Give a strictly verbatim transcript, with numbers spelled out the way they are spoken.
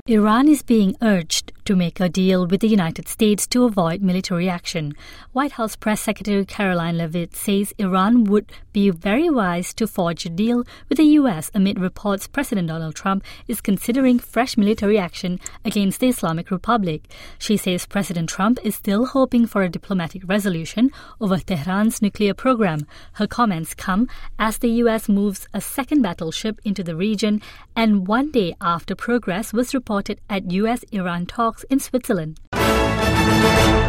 Iran is being urged to make a deal with the United States to avoid military action. White House Press Secretary Caroline Leavitt says Iran would be very wise to forge a deal with the U S amid reports President Donald Trump is considering fresh military action against the Islamic Republic. She says President Trump is still hoping for a diplomatic resolution over Tehran's nuclear program. Her comments come as the U S moves a second battleship into the region and one day after progress was reported at U S Iran talks in Switzerland.